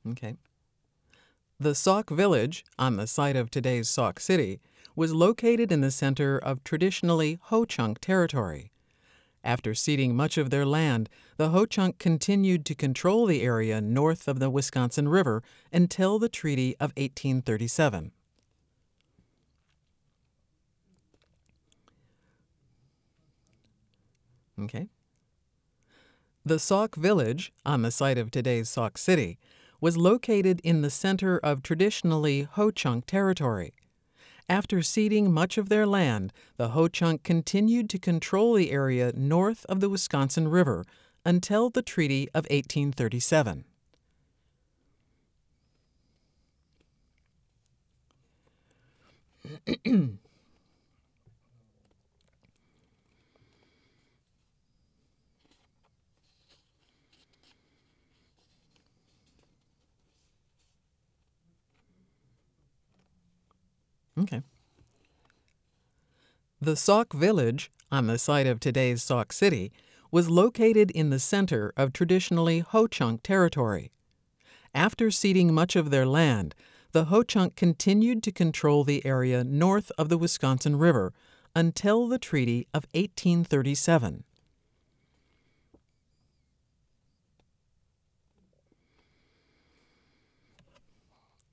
Okay. The Sauk village, on the site of today's Sauk City, was located in the center of traditionally Ho-Chunk territory. After ceding much of their land, the Ho-Chunk continued to control the area north of the Wisconsin River until the Treaty of 1837. Okay. The Sauk village, on the site of today's Sauk City, was located in the center of traditionally Ho-Chunk territory. After ceding much of their land, the Ho-Chunk continued to control the area north of the Wisconsin River until the Treaty of 1837. Okay. The Sauk village, on the site of today's Sauk City, was located in the center of traditionally Ho-Chunk territory. After ceding much of their land, the Ho-Chunk continued to control the area north of the Wisconsin River until the Treaty of 1837.